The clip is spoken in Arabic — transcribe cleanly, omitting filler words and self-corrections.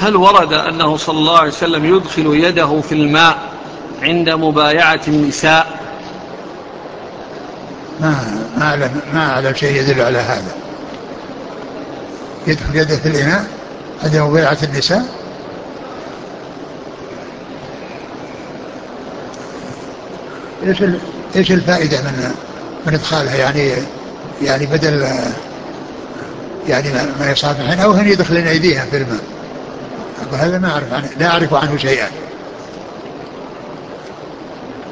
هل ورد أنه صلى الله عليه وسلم يدخل يده في الماء عند مبايعة النساء؟ ما أعلم شيء يدل على هذا. يدخل يده في الإناء عند مبايعة النساء؟ ايش الفائدة من ادخالها؟ يعني بدل يعني ما يصافحن او هن يدخلن ايديها في الماء. هذا ما اعرف عنه، لا اعرف عنه شيئا.